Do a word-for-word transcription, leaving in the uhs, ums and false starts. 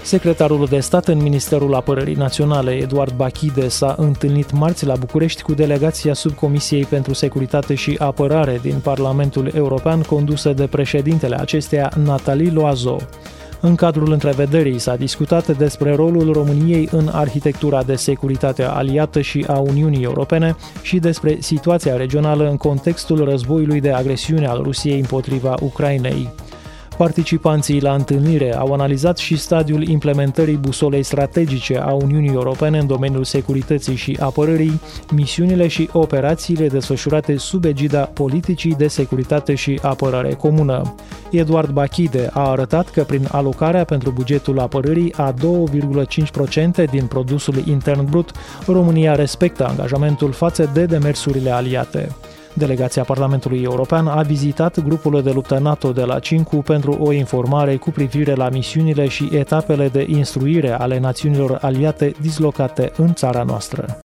Secretarul de stat în Ministerul Apărării Naționale, Eduard Bachide, s-a întâlnit marți la București cu delegația Subcomisiei pentru Securitate și Apărare din Parlamentul European, condusă de președintele acesteia, Nathalie Loiseau. În cadrul întrevederii s-a discutat despre rolul României în arhitectura de securitate aliată și a Uniunii Europene și despre situația regională în contextul războiului de agresiune al Rusiei împotriva Ucrainei. Participanții la întâlnire au analizat și stadiul implementării busolei strategice a Uniunii Europene în domeniul securității și apărării, misiunile și operațiile desfășurate sub egida politicii de securitate și apărare comună. Eduard Bachide a arătat că prin alocarea pentru bugetul apărării a doi virgulă cinci la sută din produsul intern brut, România respectă angajamentul față de demersurile aliate. Delegația Parlamentului European a vizitat grupul de luptă NATO de la Cincu pentru o informare cu privire la misiunile și etapele de instruire ale națiunilor aliate dislocate în țara noastră.